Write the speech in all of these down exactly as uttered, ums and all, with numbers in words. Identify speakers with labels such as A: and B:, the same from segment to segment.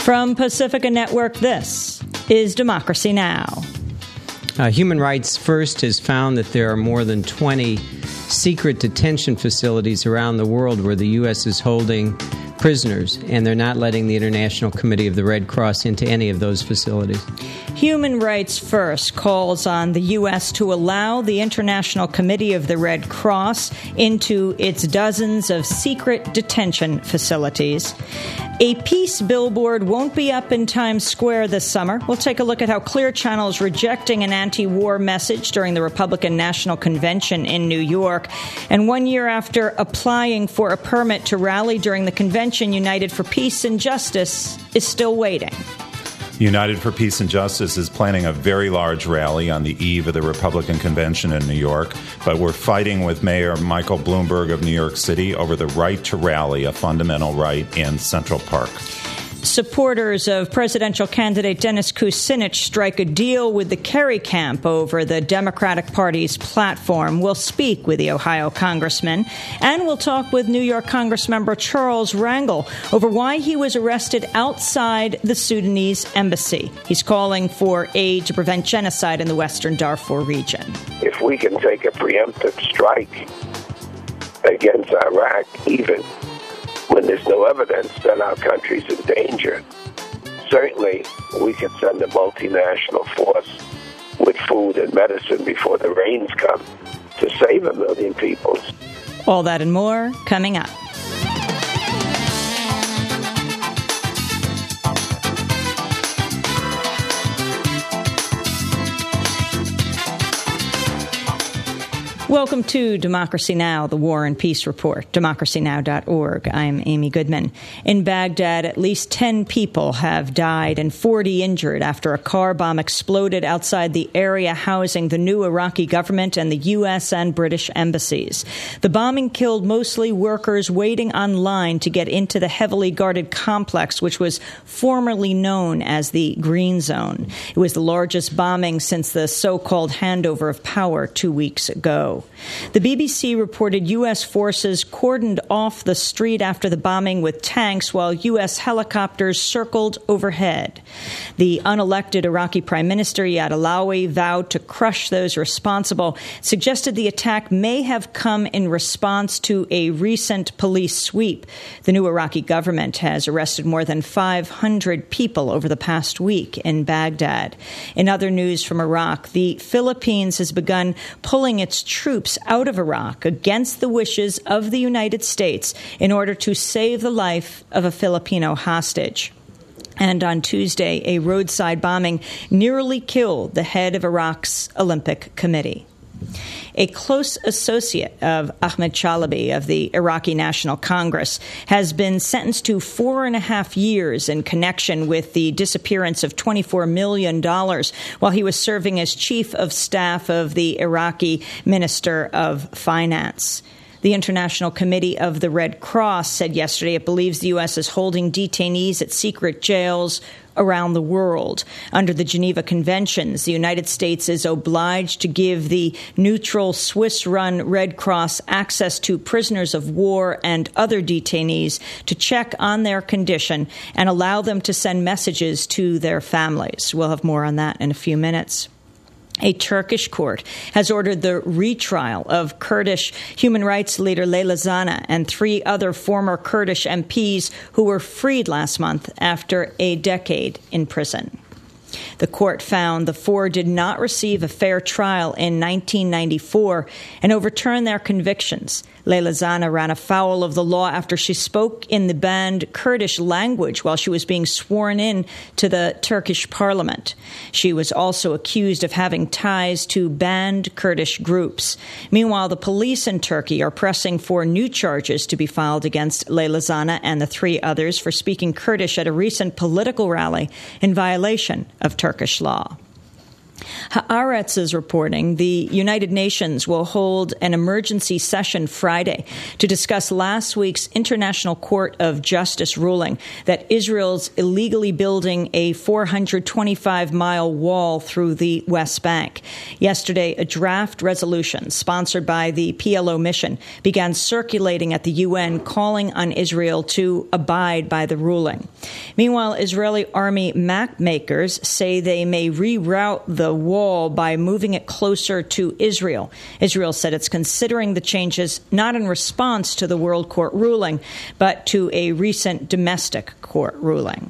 A: From Pacifica Network, this is Democracy Now!
B: Uh, Human Rights First has found that there are more than twenty secret detention facilities around the world where the U S is holding prisoners, and they're not letting the International Committee of the Red Cross into any of those facilities.
A: Human Rights First calls on the U S to allow the International Committee of the Red Cross into its dozens of secret detention facilities. A peace billboard won't be up in Times Square this summer. We'll take a look at how Clear Channel is rejecting an anti-war message during the Republican National Convention in New York. And one year after applying for a permit to rally during the convention, United for Peace and Justice is still waiting.
C: United for Peace and Justice is planning a very large rally on the eve of the Republican Convention in New York, but we're fighting with Mayor Michael Bloomberg of New York City over the right to rally, a fundamental right in Central Park.
A: Supporters of presidential candidate Dennis Kucinich strike a deal with the Kerry camp over the Democratic Party's platform. We'll speak with the Ohio congressman, and we'll talk with New York Congressmember Charles Rangel over why he was arrested outside the Sudanese embassy. He's calling for aid to prevent genocide in the western Darfur region.
D: If we can take a preemptive strike against Iraq, even when there's no evidence that our country's in danger, certainly we can send a multinational force with food and medicine before the rains come to save a million people.
A: All that and more coming up. Welcome to Democracy Now!, the War and Peace Report, democracy now dot org. I'm Amy Goodman. In Baghdad, at least ten people have died and forty injured after a car bomb exploded outside the area housing the new Iraqi government and the U S and British embassies. The bombing killed mostly workers waiting on line to get into the heavily guarded complex, which was formerly known as the Green Zone. It was the largest bombing since the so-called handover of power two weeks ago. The B B C reported U S forces cordoned off the street after the bombing with tanks while U S helicopters circled overhead. The unelected Iraqi Prime Minister Iyad Allawi vowed to crush those responsible, suggested the attack may have come in response to a recent police sweep. The new Iraqi government has arrested more than five hundred people over the past week in Baghdad. In other news from Iraq, the Philippines has begun pulling its troops out of Iraq against the wishes of the United States in order to save the life of a Filipino hostage. And on Tuesday, a roadside bombing nearly killed the head of Iraq's Olympic Committee. A close associate of Ahmed Chalabi of the Iraqi National Congress has been sentenced to four and a half years in connection with the disappearance of twenty-four million dollars while he was serving as chief of staff of the Iraqi Minister of Finance. The International Committee of the Red Cross said yesterday it believes the U S is holding detainees at secret jails around the world. Under the Geneva Conventions, the United States is obliged to give the neutral Swiss-run Red Cross access to prisoners of war and other detainees to check on their condition and allow them to send messages to their families. We'll have more on that in a few minutes. A Turkish court has ordered the retrial of Kurdish human rights leader Leyla Zana and three other former Kurdish M Ps who were freed last month after a decade in prison. The court found the four did not receive a fair trial in nineteen ninety-four and overturned their convictions. Leyla Zana ran afoul of the law after she spoke in the banned Kurdish language while she was being sworn in to the Turkish parliament. She was also accused of having ties to banned Kurdish groups. Meanwhile, the police in Turkey are pressing for new charges to be filed against Leyla Zana and the three others for speaking Kurdish at a recent political rally in violation of Turkish law. Haaretz is reporting the United Nations will hold an emergency session Friday to discuss last week's International Court of Justice ruling that Israel's illegally building a four hundred twenty-five mile wall through the West Bank. Yesterday, a draft resolution sponsored by the P L O mission began circulating at the U N, calling on Israel to abide by the ruling. Meanwhile, Israeli army map makers say they may reroute the wall by moving it closer to Israel. Israel said it's considering the changes not in response to the World Court ruling, but to a recent domestic court ruling.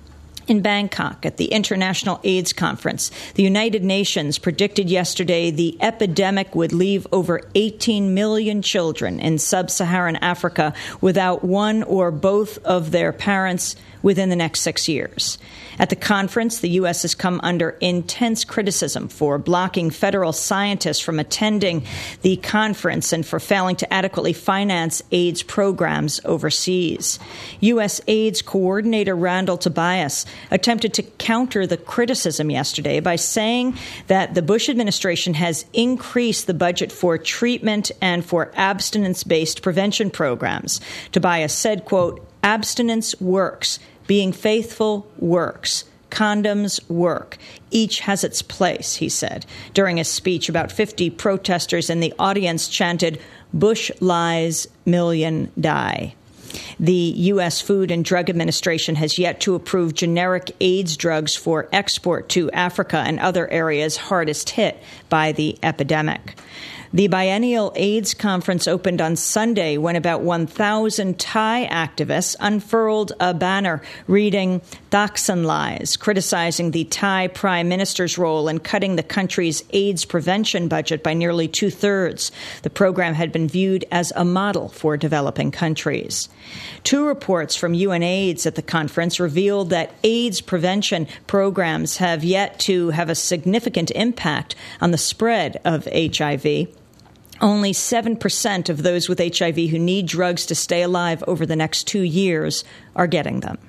A: In Bangkok, at the International AIDS Conference, the United Nations predicted yesterday the epidemic would leave over eighteen million children in sub-Saharan Africa without one or both of their parents within the next six years. At the conference, the U S has come under intense criticism for blocking federal scientists from attending the conference and for failing to adequately finance AIDS programs overseas. U S AIDS Coordinator Randall Tobias attempted to counter the criticism yesterday by saying that the Bush administration has increased the budget for treatment and for abstinence-based prevention programs. Tobias said, quote, "Abstinence works. Being faithful works. Condoms work. Each has its place," he said. During a speech, about fifty protesters in the audience chanted, "Bush lies, million die." The U S Food and Drug Administration has yet to approve generic AIDS drugs for export to Africa and other areas hardest hit by the epidemic. The biennial AIDS conference opened on Sunday when about one thousand Thai activists unfurled a banner reading "Thaksin Lies," criticizing the Thai prime minister's role in cutting the country's AIDS prevention budget by nearly two-thirds. The program had been viewed as a model for developing countries. Two reports from UNAIDS at the conference revealed that AIDS prevention programs have yet to have a significant impact on the spread of H I V. Only seven percent of those with H I V who need drugs to stay alive over the next two years are getting them.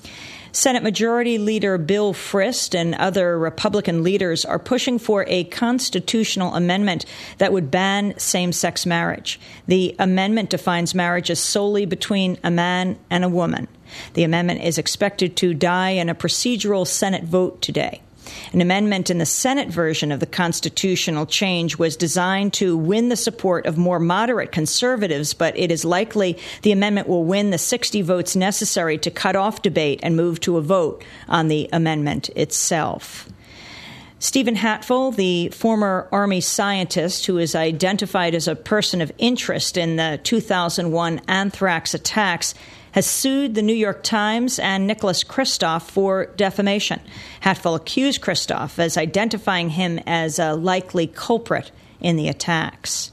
A: Senate Majority Leader Bill Frist and other Republican leaders are pushing for a constitutional amendment that would ban same-sex marriage. The amendment defines marriage as solely between a man and a woman. The amendment is expected to die in a procedural Senate vote today. An amendment in the Senate version of the constitutional change was designed to win the support of more moderate conservatives, but it is likely the amendment will win the sixty votes necessary to cut off debate and move to a vote on the amendment itself. Stephen Hatfull, the former Army scientist who is identified as a person of interest in the two thousand one anthrax attacks, has sued the New York Times and Nicholas Kristof for defamation. Hatfull accused Kristof as identifying him as a likely culprit in the attacks.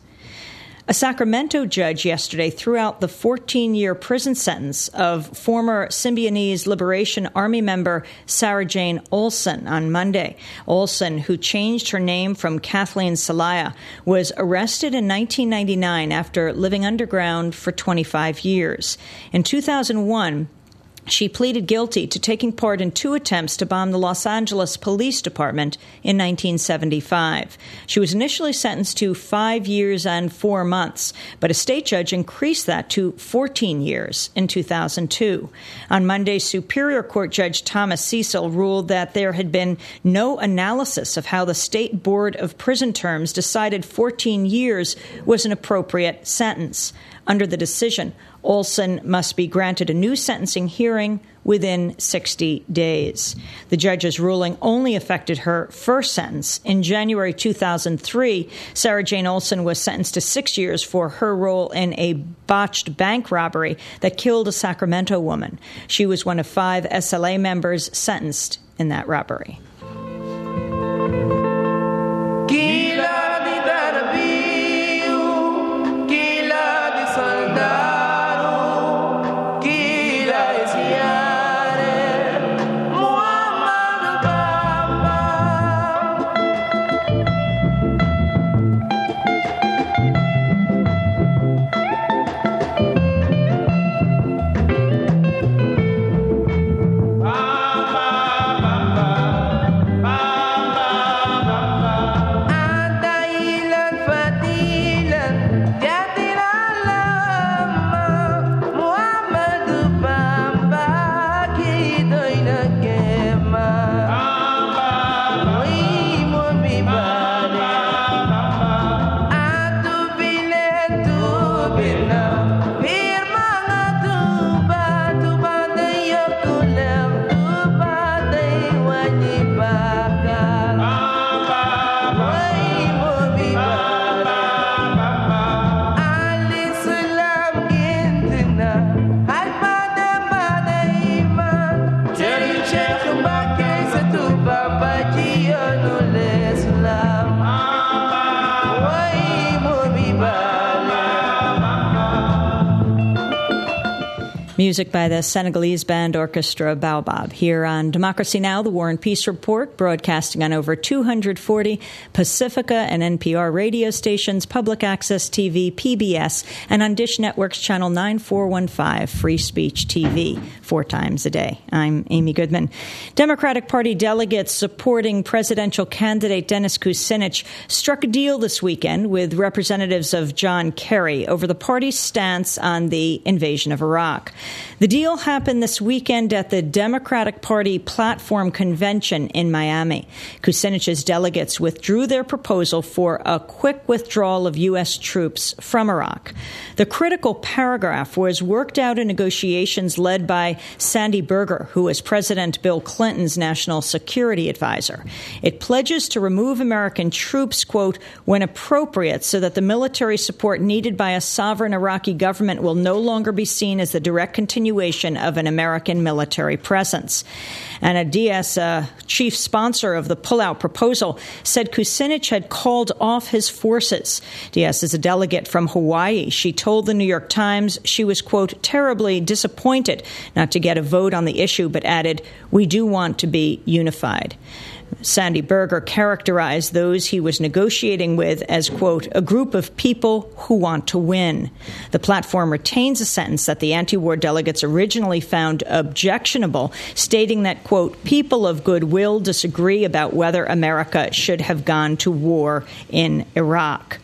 A: A Sacramento judge yesterday threw out the fourteen-year prison sentence of former Symbionese Liberation Army member Sarah Jane Olson on Monday. Olson, who changed her name from Kathleen Celaya, was arrested in nineteen ninety-nine after living underground for twenty-five years. In two thousand one, she pleaded guilty to taking part in two attempts to bomb the Los Angeles Police Department in nineteen seventy-five. She was initially sentenced to five years and four months, but a state judge increased that to fourteen years in two thousand two. On Monday, Superior Court Judge Thomas Cecil ruled that there had been no analysis of how the State Board of Prison Terms decided fourteen years was an appropriate sentence. Under the decision, Olson must be granted a new sentencing hearing within sixty days. The judge's ruling only affected her first sentence. In January two thousand three, Sarah Jane Olson was sentenced to six years for her role in a botched bank robbery that killed a Sacramento woman. She was one of five S L A members sentenced in that robbery. Music by the Senegalese band Orchestra Baobab here on Democracy Now!, the War and Peace Report, broadcasting on over two hundred forty Pacifica and N P R radio stations, public access T V, P B S, and on Dish Network's channel nine four one five, Free Speech T V, four times a day. I'm Amy Goodman. Democratic Party delegates supporting presidential candidate Dennis Kucinich struck a deal this weekend with representatives of John Kerry over the party's stance on the invasion of Iraq. The deal happened this weekend at the Democratic Party Platform Convention in Miami. Kucinich's delegates withdrew their proposal for a quick withdrawal of U S troops from Iraq. The critical paragraph was worked out in negotiations led by Sandy Berger, who was President Bill Clinton's national security advisor. It pledges to remove American troops, quote, when appropriate, so that the military support needed by a sovereign Iraqi government will no longer be seen as the direct continuation of an American military presence. Anna Diaz, uh, chief sponsor of the pullout proposal, said Kucinich had called off his forces. Diaz is a delegate from Hawaii. She told the New York Times she was, quote, terribly disappointed not to get a vote on the issue, but added, we do want to be unified. Sandy Berger characterized those he was negotiating with as, quote, a group of people who want to win. The platform retains a sentence that the anti-war delegates originally found objectionable, stating that, quote, people of goodwill disagree about whether America should have gone to war in Iraq.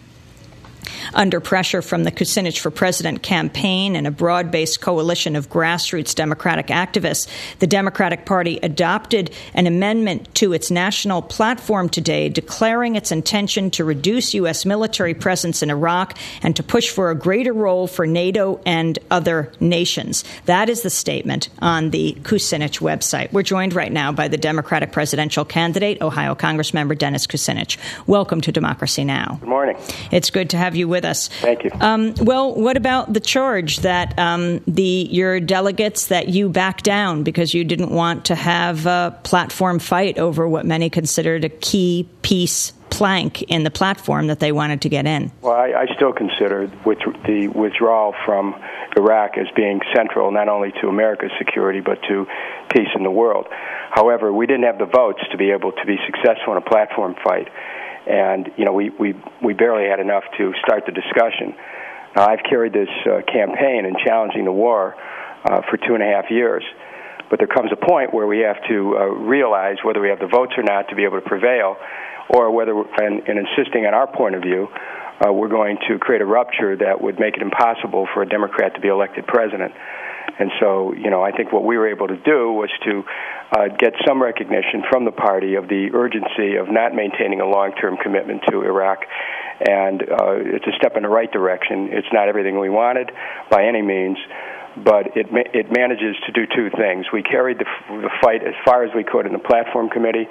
A: Under pressure from the Kucinich for President campaign and a broad-based coalition of grassroots Democratic activists, the Democratic Party adopted an amendment to its national platform today declaring its intention to reduce U S military presence in Iraq and to push for a greater role for NATO and other nations. That is the statement on the Kucinich website. We're joined right now by the Democratic presidential candidate, Ohio Congressmember Dennis Kucinich. Welcome to Democracy Now!
E: Good morning.
A: It's good to have you with us.
E: Thank you.
A: Um, well, what about the charge that um, the your delegates that you backed down because you didn't want to have a platform fight over what many considered a key piece plank in the platform that they wanted to get in?
E: Well, I, I still consider with the withdrawal from Iraq as being central not only to America's security but to peace in the world. However, we didn't have the votes to be able to be successful in a platform fight. And, you know, we, we, we barely had enough to start the discussion. Now, I've carried this uh, campaign in challenging the war uh, for two and a half years. But there comes a point where we have to uh, realize whether we have the votes or not to be able to prevail, or whether, and, and insisting on our point of view, uh, we're going to create a rupture that would make it impossible for a Democrat to be elected president. And so, you know, I think what we were able to do was to uh, get some recognition from the party of the urgency of not maintaining a long-term commitment to Iraq. And uh, it's a step in the right direction. It's not everything we wanted by any means, but it ma- it manages to do two things. We carried the, f- the fight as far as we could in the platform committee,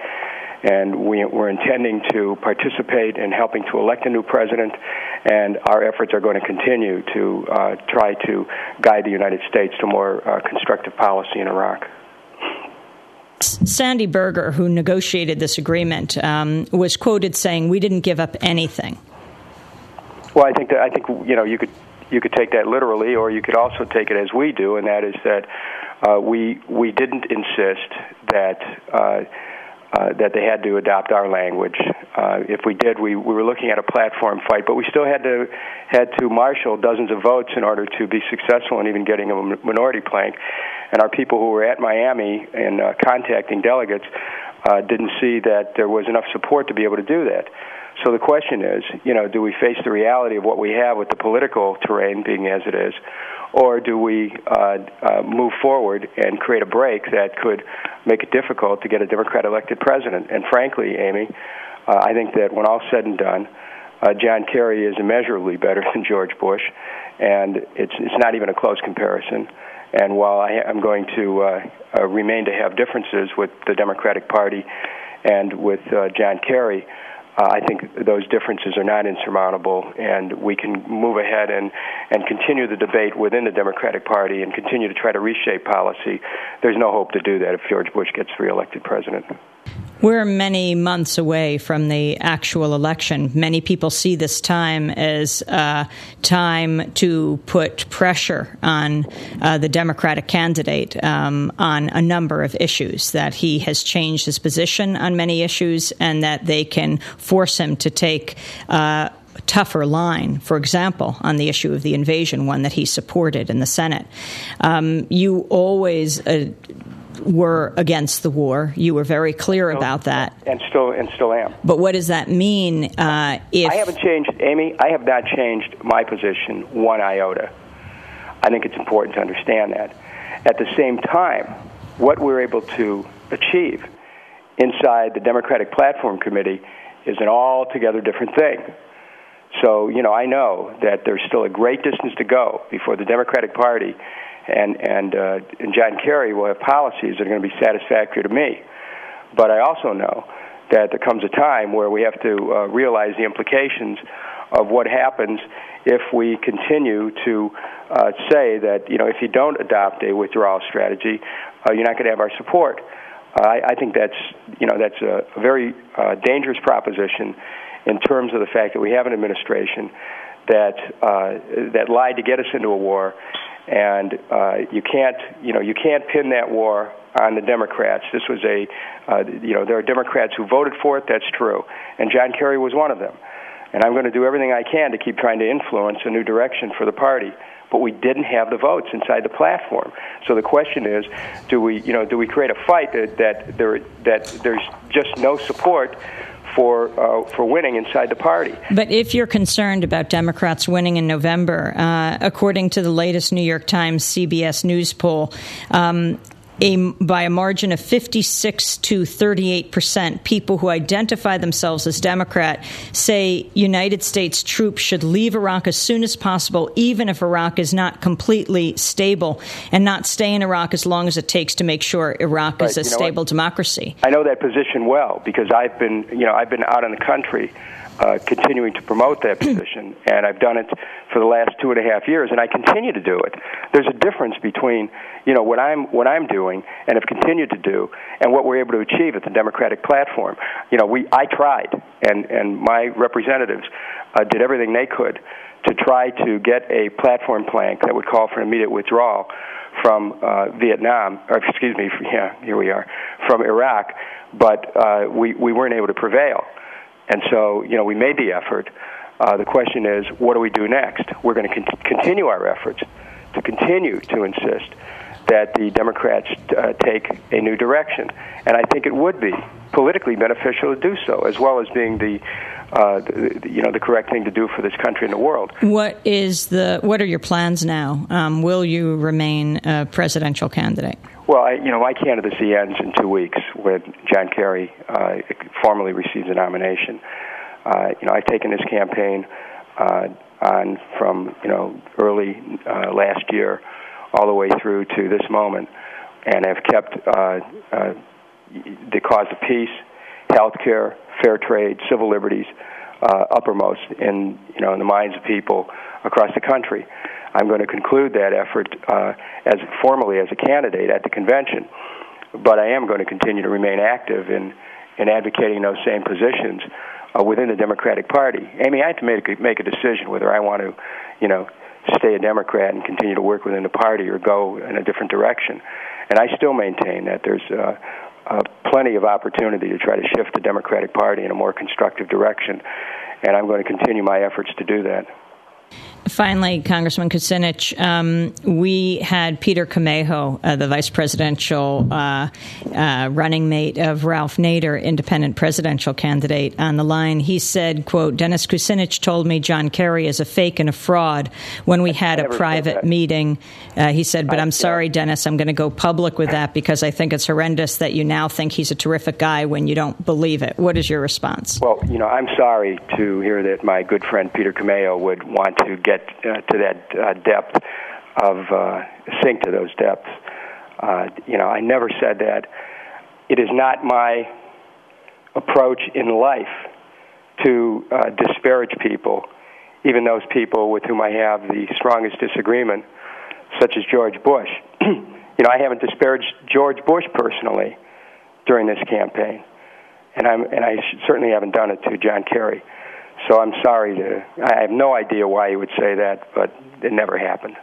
E: and we, we're intending to participate in helping to elect a new president, and our efforts are going to continue to uh, try to guide the United States to more uh, constructive policy in Iraq.
A: Sandy Berger, who negotiated this agreement, um, was quoted saying, "We didn't give up anything."
E: Well, I think that I think you know you could you could take that literally, or you could also take it as we do, and that is that uh, we we didn't insist that. Uh, Uh, that they had to adopt our language. Uh, if we did, we, we were looking at a platform fight, but we still had to had to marshal dozens of votes in order to be successful in even getting a minority plank. And our people who were at Miami and uh, contacting delegates uh, didn't see that there was enough support to be able to do that. So the question is, you know, do we face the reality of what we have with the political terrain being as it is, or do we uh, uh, move forward and create a break that could make it difficult to get a Democrat-elected president? And frankly, Amy, uh, I think that when all's said and done, uh, John Kerry is immeasurably better than George Bush, and it's it's not even a close comparison. And while I am going to uh, uh, remain to have differences with the Democratic Party and with uh, John Kerry, uh, I think those differences are not insurmountable, and we can move ahead and, and continue the debate within the Democratic Party and continue to try to reshape policy. There's no hope to do that if George Bush gets reelected president.
A: We're many months away from the actual election. Many people see this time as uh, time to put pressure on uh, the Democratic candidate um, on a number of issues, that he has changed his position on many issues and that they can force him to take uh, tougher line, for example, on the issue of the invasion, one that he supported in the Senate. Um, you always uh, were against the war. You were very clear about that.
E: And still and still am.
A: But what does that mean uh, if...
E: I haven't changed, Amy, I have not changed my position one iota. I think it's important to understand that. At the same time, what we're able to achieve inside the Democratic Platform Committee is an altogether different thing. So, you know, I know that there's still a great distance to go before the Democratic Party and and, uh, and John Kerry will have policies that are going to be satisfactory to me. But I also know that there comes a time where we have to uh, realize the implications of what happens if we continue to uh, say that, you know, if you don't adopt a withdrawal strategy, uh, you're not going to have our support. Uh, I, I think that's, you know, that's a, a very uh, dangerous proposition in terms of the fact that we have an administration that uh, that lied to get us into a war, and uh, you can't, you know, you can't pin that war on the Democrats. This was a, uh, you know, there are Democrats who voted for it. That's true, and John Kerry was one of them. And I'm going to do everything I can to keep trying to influence a new direction for the party. But we didn't have the votes inside the platform. So the question is, do we, you know, do we create a fight that that there that there's just no support for uh, for winning inside the party?
A: But if you're concerned about Democrats winning in November, uh, according to the latest New York Times C B S News poll, um, A, by a margin of fifty-six to thirty-eight percent, people who identify themselves as Democrat say United States troops should leave Iraq as soon as possible, even if Iraq is not completely stable, and not stay in Iraq as long as it takes to make sure Iraq
E: right.
A: is a
E: you know
A: stable
E: what?
A: democracy.
E: I know that position well because I've been, you know, I've been out in the country Uh, continuing to promote that position, and I've done it for the last two and a half years, and I continue to do it. There's a difference between, you know, what I'm what I'm doing and have continued to do, and what we're able to achieve at the Democratic platform. You know, we I tried, and and my representatives uh, did everything they could to try to get a platform plank that would call for an immediate withdrawal from uh, Vietnam, or excuse me, yeah, here we are, from Iraq, but uh, we we weren't able to prevail. And so, you know, we made the effort. Uh, the question is, what do we do next? We're going to con- continue our efforts to continue to insist that the Democrats uh, take a new direction. And I think it would be politically beneficial to do so, as well as being the, uh, the you know, the correct thing to do for this country and the world.
A: What is the? What are your plans now? Um, will you remain a presidential candidate?
E: Well, I, you know, my candidacy ends in two weeks when John Kerry uh, formally receives a nomination. Uh, you know, I've taken this campaign uh, on from, you know, early uh, last year all the way through to this moment, and have kept uh, uh, the cause of peace, health care, fair trade, civil liberties uh, uppermost in, you know, in the minds of people across the country. I'm going to conclude that effort uh, as formally as a candidate at the convention, but I am going to continue to remain active in, in advocating those same positions uh, within the Democratic Party. Amy, I have to make a, make a decision whether I want to, you know, stay a Democrat and continue to work within the party or go in a different direction. And I still maintain that there's uh, uh, plenty of opportunity to try to shift the Democratic Party in a more constructive direction, and I'm going to continue my efforts to do that.
A: Finally, Congressman Kucinich, um, we had Peter Camejo, uh, the vice presidential uh, uh, running mate of Ralph Nader, independent presidential candidate, on the line. He said, quote, Dennis Kucinich told me John Kerry is a fake and a fraud when we had a private meeting. Uh, he said, but I'm sorry, Dennis, I'm going to go public with that because I think it's horrendous that you now think he's a terrific guy when you don't believe it. What is your response?
E: Well, you know, I'm sorry to hear that my good friend Peter Camejo would want to get uh, to that uh, depth of uh, sink to those depths. Uh, you know, I never said that. It is not my approach in life to uh, disparage people, even those people with whom I have the strongest disagreement, such as George Bush. You know, I haven't disparaged George Bush personally during this campaign, and I'm and I certainly haven't done it to John Kerry. So I'm sorry to. I have no idea why he would say that, but it never happened.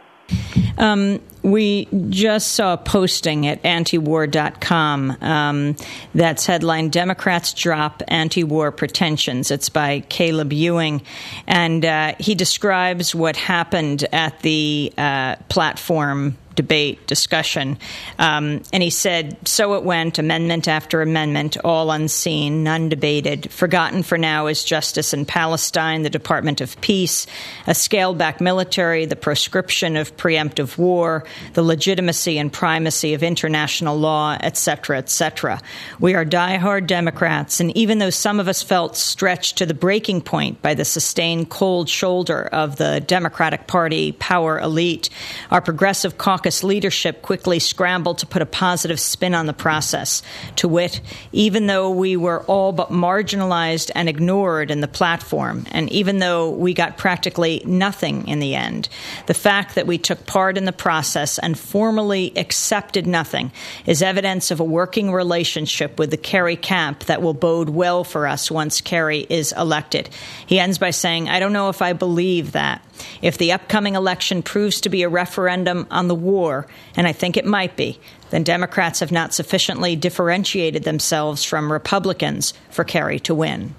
A: Um, we just saw a posting at antiwar dot com um, that's headlined "Democrats Drop Anti-War Pretensions." It's by Caleb Ewing, and uh, he describes what happened at the uh, platform debate discussion. Um, and he said, so it went, amendment after amendment, all unseen, none debated. Forgotten for now is justice in Palestine, the Department of Peace, a scaled-back military, the proscription of preemptive war, the legitimacy and primacy of international law, et cetera, et cetera. We are diehard Democrats, and even though some of us felt stretched to the breaking point by the sustained cold shoulder of the Democratic Party power elite, our progressive caucus leadership quickly scrambled to put a positive spin on the process. To wit, even though we were all but marginalized and ignored in the platform, and even though we got practically nothing in the end, the fact that we took part in the process and formally accepted nothing is evidence of a working relationship with the Kerry camp that will bode well for us once Kerry is elected. He ends by saying, I don't know if I believe that. If the upcoming election proves to be a referendum on the war, and I think it might be, then Democrats have not sufficiently differentiated themselves from Republicans for Kerry to win.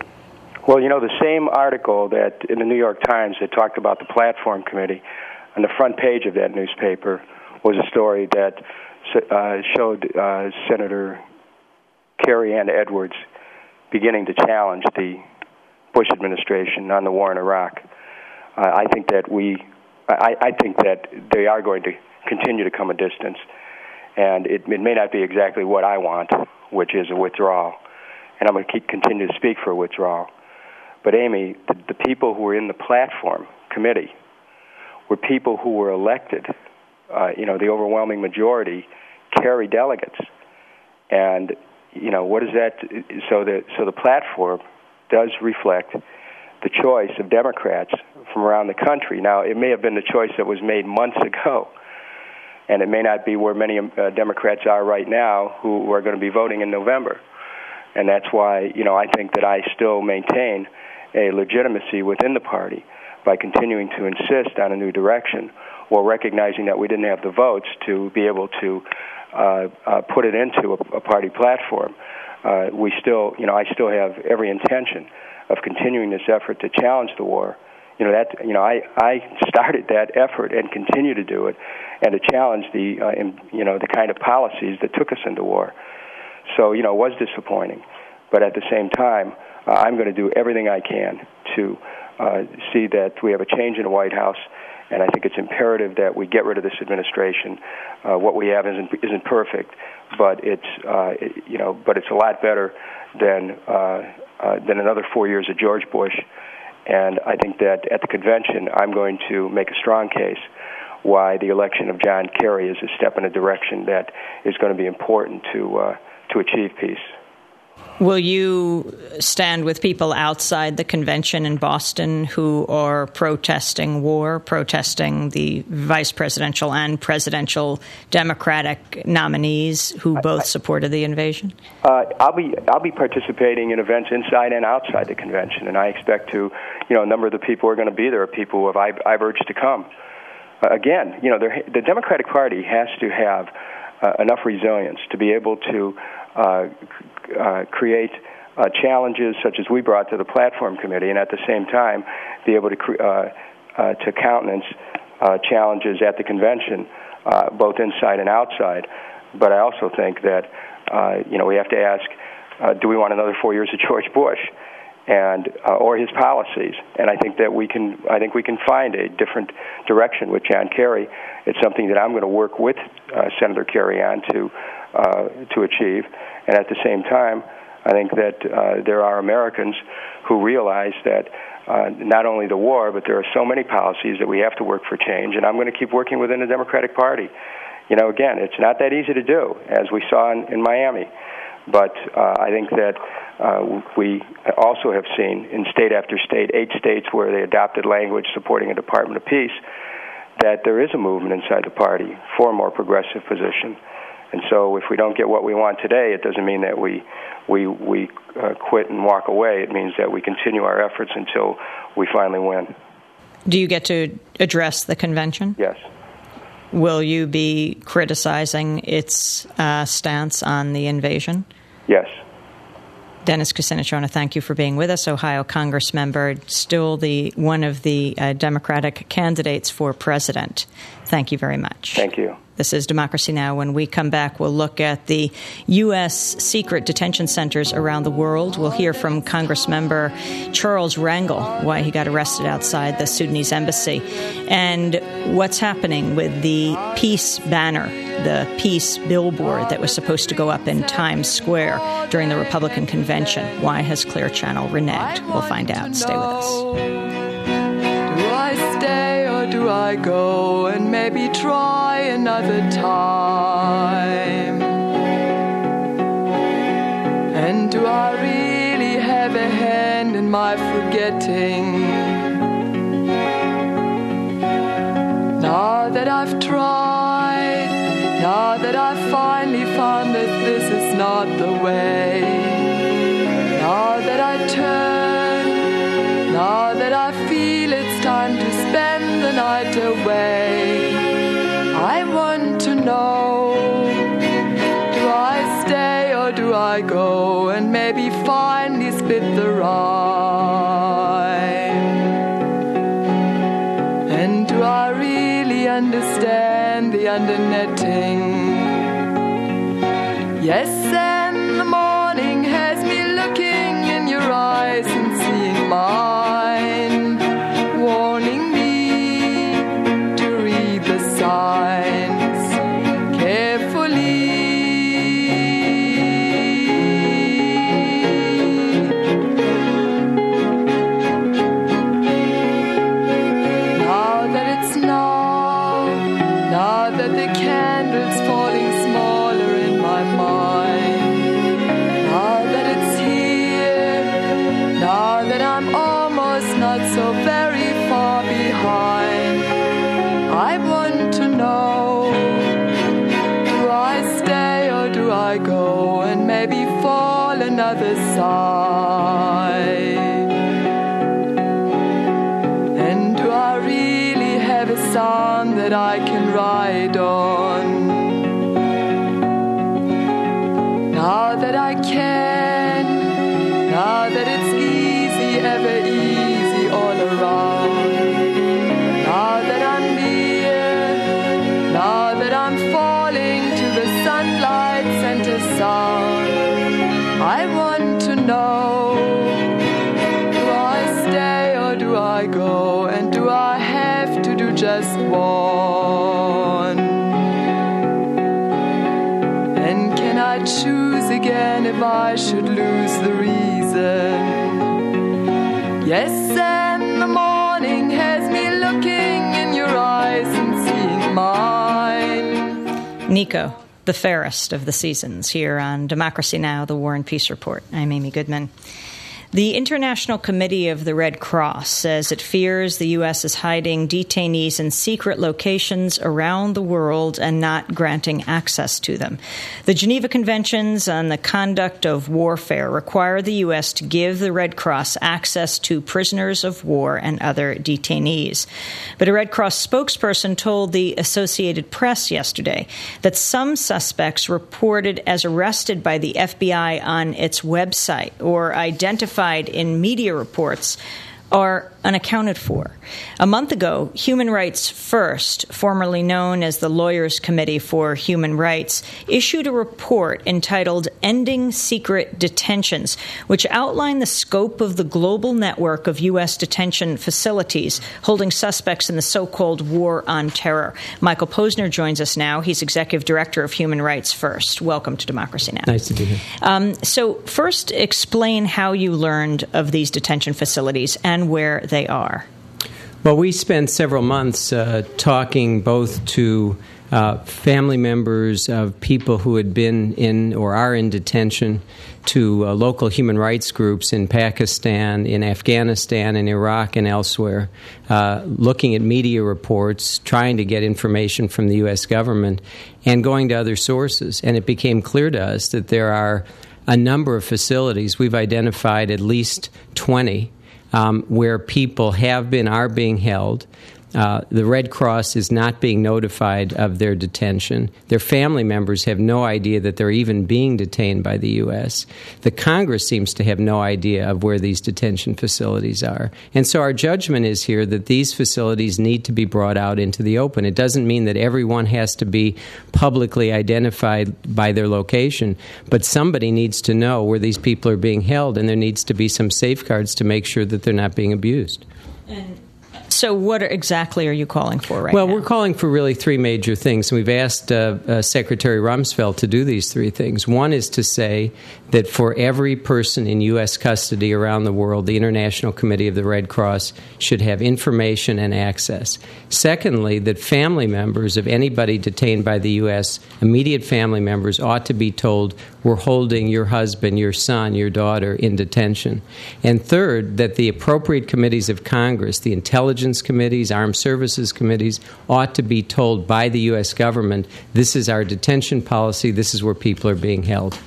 E: Well, you know, the same article that in the New York Times that talked about the Platform Committee, on the front page of that newspaper was a story that uh, showed uh, Senator Kerry Ann Edwards beginning to challenge the Bush administration on the war in Iraq. Uh, I think that we, I, I think that they are going to continue to come a distance, and it, it may not be exactly what I want, which is a withdrawal, and I'm going to keep, continue to speak for a withdrawal. But Amy, the, the people who were in the Platform Committee were people who were elected, uh, you know, the overwhelming majority, Kerry delegates, and you know what is that? So the so the platform does reflect the choice of Democrats from around the country. Now, it may have been the choice that was made months ago, and it may not be where many uh, Democrats are right now who are going to be voting in November. And that's why, you know, I think that I still maintain a legitimacy within the party by continuing to insist on a new direction while recognizing that we didn't have the votes to be able to uh, uh, put it into a, a party platform. Uh, we still, you know, I still have every intention of continuing this effort to challenge the war. You know, that, you know, I, I started that effort and continue to do it, and to challenge the, uh, in, you know, the kind of policies that took us into war. So, you know, it was disappointing. But at the same time, uh, I'm going to do everything I can to uh, see that we have a change in the White House, and I think it's imperative that we get rid of this administration. Uh, what we have isn't, isn't perfect, but it's, uh, it, you know, but it's a lot better than uh, uh, than another four years of George Bush. And I think that at the convention, I'm going to make a strong case why the election of John Kerry is a step in a direction that is going to be important to uh, to achieve peace.
A: Will you stand with people outside the convention in Boston who are protesting war, protesting the vice presidential and presidential Democratic nominees who both supported the invasion?
E: Uh, I'll be I'll be participating in events inside and outside the convention, and I expect to, you know, a number of the people who are going to be there are people who have, I've, I've urged to come. Uh, again, you know, the Democratic Party has to have uh, enough resilience to be able to Uh, uh, create uh, challenges such as we brought to the Platform Committee, and at the same time be able to cre- uh, uh, to countenance uh, challenges at the convention, uh, both inside and outside. But I also think that uh, you know we have to ask: uh, do we want another four years of George Bush, and uh, or his policies? And I think that we can. I think we can find a different direction with John Kerry. It's something that I'm going to work with uh, Senator Kerry on to. Uh, to achieve, and at the same time, I think that uh, there are Americans who realize that uh, not only the war, but there are so many policies that we have to work for change, and I'm going to keep working within the Democratic Party. You know, again, it's not that easy to do, as we saw in, in Miami. But uh, I think that uh, we also have seen in state after state, eight states where they adopted language supporting a Department of Peace, that there is a movement inside the party for a more progressive position. And so if we don't get what we want today, it doesn't mean that we we we uh, quit and walk away. It means that we continue our efforts until we finally win.
A: Do you get to address the convention?
E: Yes.
A: Will you be criticizing its uh, stance on the invasion?
E: Yes.
A: Dennis Kucinich, I want to thank you for being with us, Ohio Congress member, still the one of the uh, Democratic candidates for president. Thank you very much.
E: Thank you.
A: This is Democracy Now! When we come back, we'll look at the U S secret detention centers around the world. We'll hear from Congressmember Charles Rangel, why he got arrested outside the Sudanese embassy, and what's happening with the peace banner, the peace billboard that was supposed to go up in Times Square during the Republican convention. Why has Clear Channel reneged? We'll find out. Stay with us.
F: Do I stay or do I go and maybe try another time? And do I really have a hand in my forgetting? Now that I've tried, now that I've finally found that this is not the way, now that I turn, now that I feel it's time to spend the night away, I want to know, do I stay or do I go and maybe finally split the rhyme? And do I really understand the undernetting? Yes, and the morning has me looking in your eyes and seeing mine, warning me to read the signs carefully. Now that it's now, now that the candle's falling smaller in my mind, now that it's here, now that I'm almost not so very far behind, I want to know, do I stay or do I go and maybe fall another side? And do I really have a song that I can ride on? Now that I can, now that it's easy, ever easy all around, now that I'm near, now that I'm falling to the sunlight center sound, I want to know, do I stay or do I go, and do I have to do just one? And can I choose again if I should lose the reason? Yes, and the morning has me looking in your eyes and seeing mine.
A: Nico, the fairest of the seasons, here on Democracy Now!, the War and Peace Report. I'm Amy Goodman. The International Committee of the Red Cross says it fears the U S is hiding detainees in secret locations around the world and not granting access to them. The Geneva Conventions on the Conduct of Warfare require the U S to give the Red Cross access to prisoners of war and other detainees. But a Red Cross spokesperson told the Associated Press yesterday that some suspects reported as arrested by the F B I on its website or identified in media reports are unaccounted for. A month ago, Human Rights First, formerly known as the Lawyers Committee for Human Rights, issued a report entitled Ending Secret Detentions, which outlined the scope of the global network of U S detention facilities holding suspects in the so-called war on terror. Michael Posner joins us now. He's Executive Director of Human Rights First. Welcome to Democracy Now!
B: Nice to be here.
A: Um, so first, explain how you learned of these detention facilities and where they are.
B: Well, we spent several months uh, talking both to uh, family members of people who had been in or are in detention, to uh, local human rights groups in Pakistan, in Afghanistan, in Iraq, and elsewhere, uh, looking at media reports, trying to get information from the U S government, and going to other sources. And it became clear to us that there are a number of facilities. We've identified at least twenty um, where people have been, are being held. Uh, the Red Cross is not being notified of their detention. Their family members have no idea that they're even being detained by the U S. The Congress seems to have no idea of where these detention facilities are. And so our judgment is here that these facilities need to be brought out into the open. It doesn't mean that everyone has to be publicly identified by their location, but somebody needs to know where these people are being held, and there needs to be some safeguards to make sure that they're not being abused.
A: And so what exactly are you calling for right
B: well,
A: now?
B: Well, we're calling for really three major things. We've asked uh, uh, Secretary Rumsfeld to do these three things. One is to say that for every person in U S custody around the world, the International Committee of the Red Cross should have information and access. Secondly, that family members of anybody detained by the U S, immediate family members, ought to be told, we're holding your husband, your son, your daughter in detention. And third, that the appropriate committees of Congress, the intelligence committees, armed services committees, ought to be told by the U S government, this is our detention policy, this is where people are being held.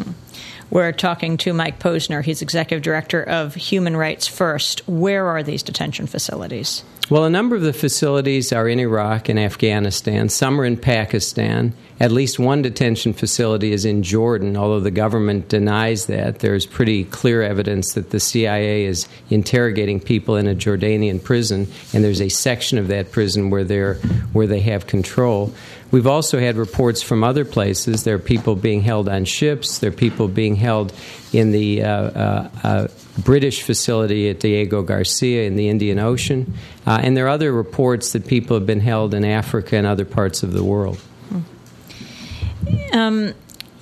A: We're talking to Mike Posner. He's Executive Director of Human Rights First. Where are these detention facilities?
B: Well, a number of the facilities are in Iraq and Afghanistan. Some are in Pakistan. At least one detention facility is in Jordan, although the government denies that. There's pretty clear evidence that the C I A is interrogating people in a Jordanian prison, and there's a section of that prison where they're where they have control. We've also had reports from other places. There are people being held on ships. There are people being held in the uh, uh, uh, British facility at Diego Garcia in the Indian Ocean. Uh, and there are other reports that people have been held in Africa and other parts of the world.
A: Um,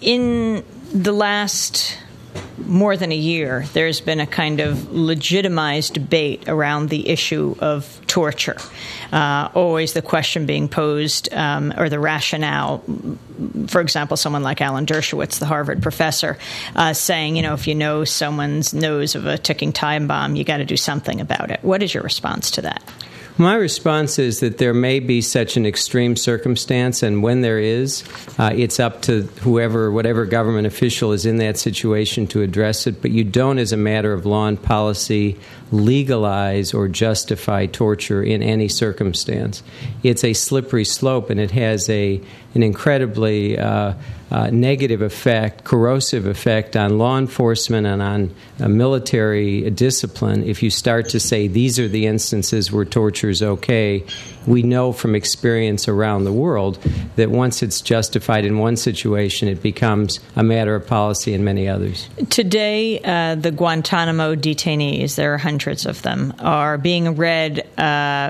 A: in the last more than a year, there's been a kind of legitimized debate around the issue of torture. Uh, always the question being posed, um, or the rationale, for example, someone like Alan Dershowitz, the Harvard professor, uh, saying, you know, if you know someone's knows of a ticking time bomb, you got to do something about it. What is your response to that?
B: My response is that there may be such an extreme circumstance, and when there is, uh, it's up to whoever, whatever government official is in that situation to address it. But you don't, as a matter of law and policy, legalize or justify torture in any circumstance. It's a slippery slope, and it has a an incredibly uh, uh, negative effect, corrosive effect on law enforcement and on uh, military discipline. If you start to say these are the instances where torture is okay, we know from experience around the world that once it's justified in one situation, it becomes a matter of policy in many others.
A: Today, uh, the Guantanamo detainees, there are hundreds of them, are being read a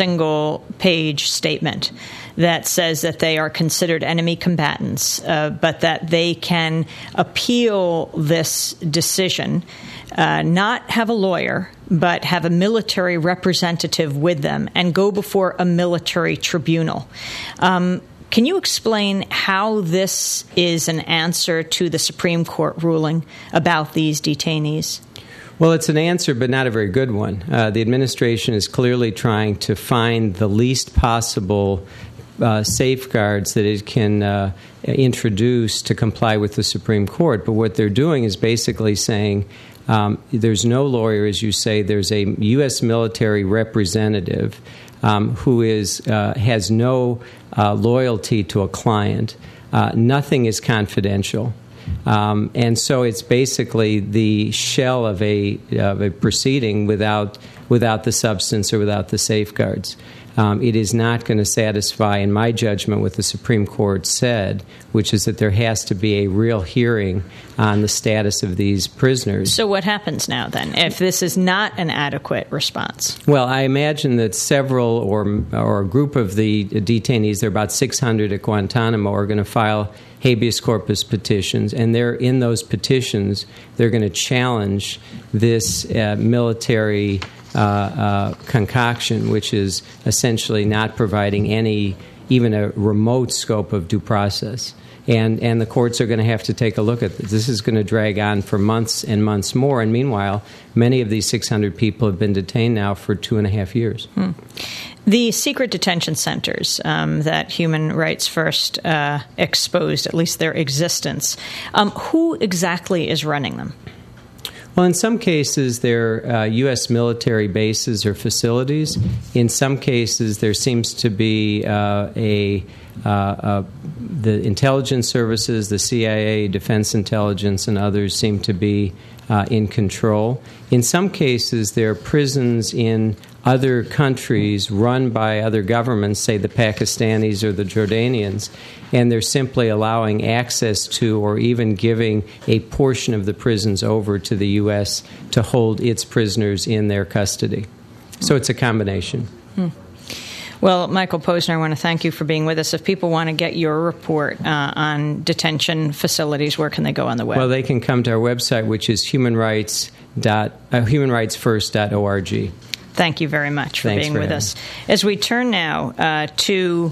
A: single-page statement that says that they are considered enemy combatants, uh, but that they can appeal this decision, uh, not have a lawyer, but have a military representative with them and go before a military tribunal. Um, Can you explain how this is an answer to the Supreme Court ruling about these detainees?
B: Well, it's an answer, but not a very good one. Uh, the administration is clearly trying to find the least possible uh, safeguards that it can uh, introduce to comply with the Supreme Court. But what they're doing is basically saying um, there's no lawyer, as you say. There's a U S military representative um, who is uh, has no uh, loyalty to a client. Uh, nothing is confidential. Um, and so it's basically the shell of a of a proceeding without without the substance or without the safeguards. Um, it is not going to satisfy, in my judgment, what the Supreme Court said, which is that there has to be a real hearing on the status of these prisoners.
A: So what happens now, then, if this is not an adequate response?
B: Well, I imagine that several or or a group of the detainees, there are about six hundred at Guantanamo, are going to file habeas corpus petitions, and they're in those petitions, they're going to challenge this uh, military Uh, uh, concoction, which is essentially not providing any, even a remote scope of due process. And and the courts are going to have to take a look at this. This is going to drag on for months and months more. And meanwhile, many of these six hundred people have been detained now for two and a half years.
A: Hmm. The secret detention centers um, that Human Rights First uh, exposed, at least their existence, um, who exactly is running them?
B: Well, in some cases, they're uh, U S military bases or facilities. In some cases, there seems to be uh, a uh, uh, the intelligence services, the C I A, Defense Intelligence, and others seem to be uh, in control. In some cases, there are prisons in other countries run by other governments, say the Pakistanis or the Jordanians, and they're simply allowing access to or even giving a portion of the prisons over to the U S to hold its prisoners in their custody. So it's a combination.
A: Hmm. Well, Michael Posner, I want to thank you for being with us. If people want to get your report uh, on detention facilities, where can they go on the web?
B: Well, they can come to our website, which is human rights dot uh, human rights first dot org.
A: Thank you very much for
B: Thanks
A: being
B: for
A: with
B: having.
A: us. As we turn now uh, to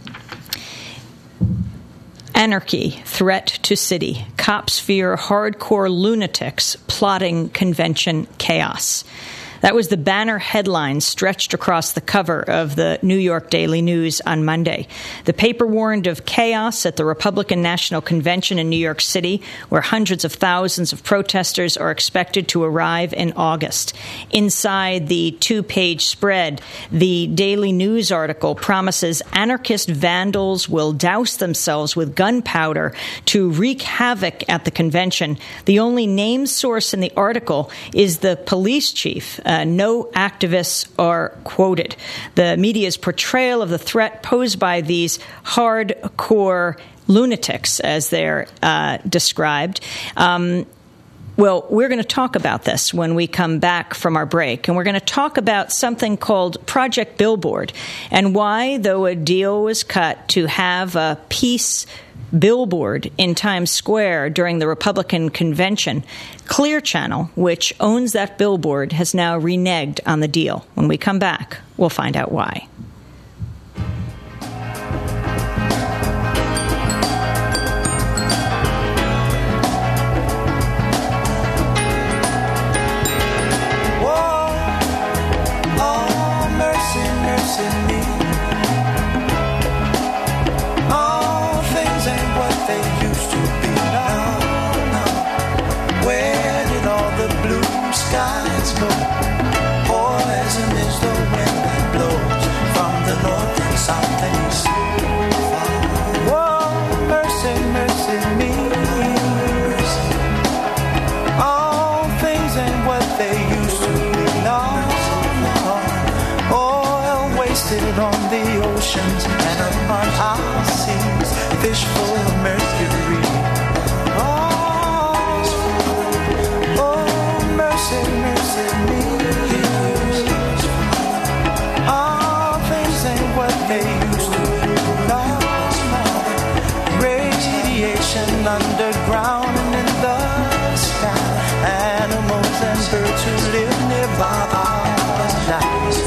A: anarchy, threat to city, cops fear hardcore lunatics plotting convention chaos. That was the banner headline stretched across the cover of the New York Daily News on Monday. The paper warned of chaos at the Republican National Convention in New York City, where hundreds of thousands of protesters are expected to arrive in August. Inside the two-page spread, the Daily News article promises anarchist vandals will douse themselves with gunpowder to wreak havoc at the convention. The only named source in the article is the police chief. Uh, no activists are quoted. The media's portrayal of the threat posed by these hardcore lunatics, as they're uh, described, um, well, we're going to talk about this when we come back from our break, and we're going to talk about something called Project Billboard and why, though a deal was cut to have a peace billboard in Times Square during the Republican convention, Clear Channel, which owns that billboard, has now reneged on the deal. When we come back, we'll find out why.
G: On the oceans and upon our seas, fish full of mercury. Oh, oh, mercy, mercy me. All things ain't what they used to be. No, radiation underground and in the sky. Animals and birds who live nearby our nights.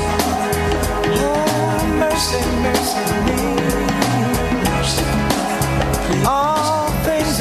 G: Mercy, mercy me. All things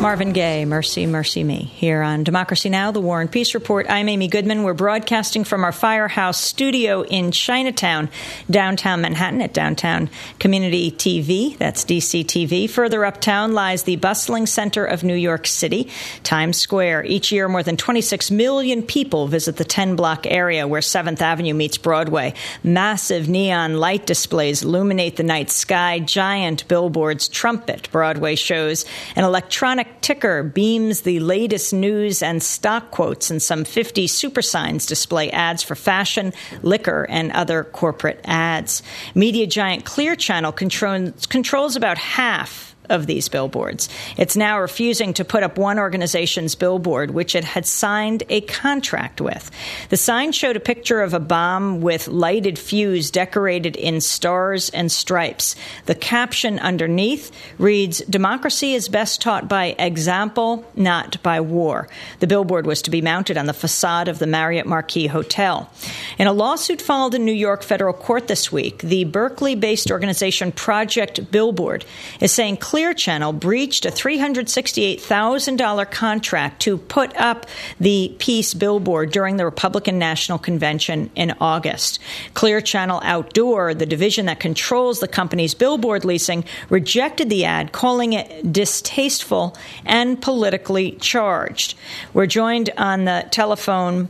A: Marvin Gaye, Mercy, Mercy Me, here on Democracy Now!, the War and Peace Report. I'm Amy Goodman. We're broadcasting from our Firehouse studio in Chinatown, downtown Manhattan, at Downtown Community T V. That's D C T V. Further uptown lies the bustling center of New York City, Times Square. Each year, more than twenty-six million people visit the ten-block area where seventh Avenue meets Broadway. Massive neon light displays illuminate the night sky. Giant billboards trumpet Broadway shows. An electronic ticker beams the latest news and stock quotes, and some fifty super signs display ads for fashion, liquor, and other corporate ads. Media giant Clear Channel control, controls about half of these billboards. It's now refusing to put up one organization's billboard, which it had signed a contract with. The sign showed a picture of a bomb with lighted fuse decorated in stars and stripes. The caption underneath reads, "Democracy is best taught by example, not by war." The billboard was to be mounted on the facade of the Marriott Marquis Hotel. In a lawsuit filed in New York federal court this week, the Berkeley-based organization Project Billboard is saying Clear Channel breached a three hundred sixty-eight thousand dollars contract to put up the peace billboard during the Republican National Convention in August. Clear Channel Outdoor, the division that controls the company's billboard leasing, rejected the ad, calling it distasteful and politically charged. We're joined on the telephone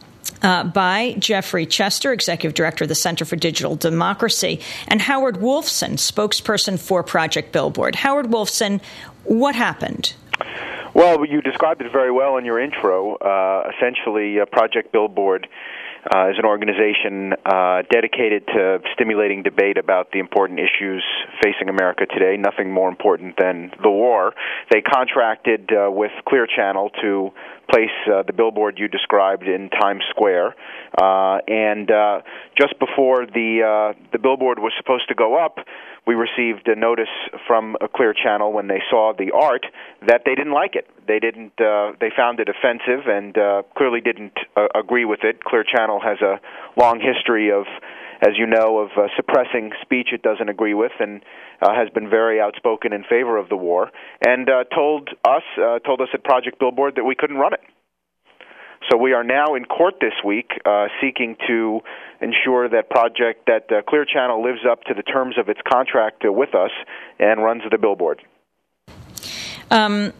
A: Uh, by Jeffrey Chester, Executive Director of the Center for Digital Democracy, and Howard Wolfson, spokesperson for Project Billboard. Howard Wolfson, what happened?
H: Well, you described it very well in your intro. Uh, essentially, uh, Project Billboard uh, is an organization uh, dedicated to stimulating debate about the important issues facing America today, nothing more important than the war. They contracted uh, with Clear Channel to place uh, the billboard you described in Times Square, uh, and uh, just before the uh, the billboard was supposed to go up, we received a notice from a Clear Channel when they saw the art that they didn't like it. They didn't. Uh, they found it offensive and uh, clearly didn't uh, agree with it. Clear Channel has a long history of, as you know, of uh, suppressing speech it doesn't agree with, and uh, has been very outspoken in favor of the war, and uh, told us, uh, told us at Project Billboard that we couldn't run it. So we are now in court this week, uh, seeking to ensure that project that uh, Clear Channel lives up to the terms of its contract uh, with us and runs the billboard.
A: Um.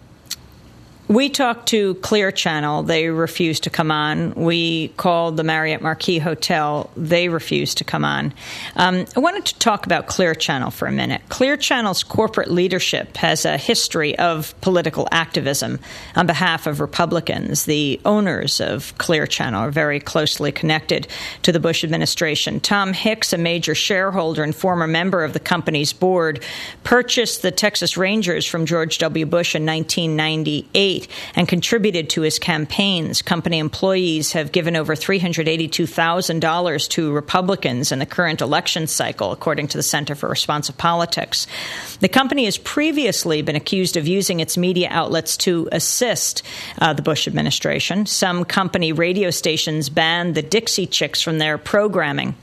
A: We talked to Clear Channel. They refused to come on. We called the Marriott Marquis Hotel. They refused to come on. Um, I wanted to talk about Clear Channel for a minute. Clear Channel's corporate leadership has a history of political activism on behalf of Republicans. The owners of Clear Channel are very closely connected to the Bush administration. Tom Hicks, a major shareholder and former member of the company's board, purchased the Texas Rangers from George W. Bush in nineteen ninety-eight. And contributed to his campaigns. Company employees have given over three hundred eighty-two thousand dollars to Republicans in the current election cycle, according to the Center for Responsive Politics. The company has previously been accused of using its media outlets to assist uh, the Bush administration. Some company radio stations banned the Dixie Chicks from their programming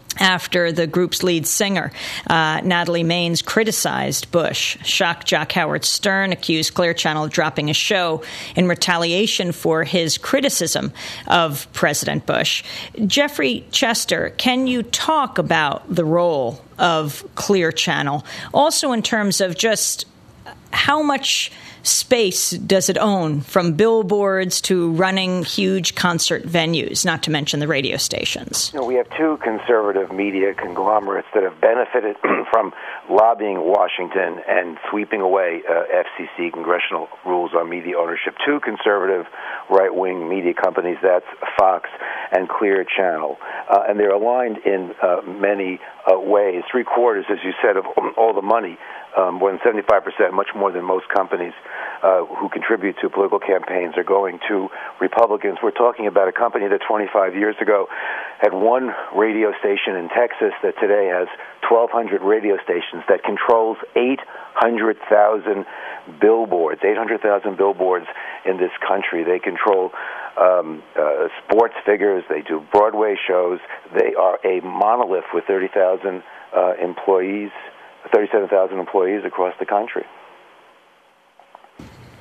A: after the group's lead singer, uh, Natalie Maines, criticized Bush. Shock jock Howard Stern accused Clear Channel of dropping a show in retaliation for his criticism of President Bush. Jeffrey Chester, can you talk about the role of Clear Channel, also in terms of just how much space does it own, from billboards to running huge concert venues, not to mention the radio stations?
I: You know, we have two conservative media conglomerates that have benefited from lobbying Washington and sweeping away uh, F C C congressional rules on media ownership. Two conservative right-wing media companies, that's Fox and Clear Channel. Uh, and they're aligned in uh, many uh, ways. Three quarters, as you said, of all the money, um, more than seventy-five percent, much more than most companies uh, who contribute to political campaigns, are going to Republicans. We're talking about a company that twenty-five years ago had one radio station in Texas that today has twelve hundred radio stations, that controls eight hundred thousand billboards, eight hundred thousand billboards in this country. They control um, uh, sports figures. They do Broadway shows. They are a monolith with thirty thousand uh, employees, thirty-seven thousand employees across the country.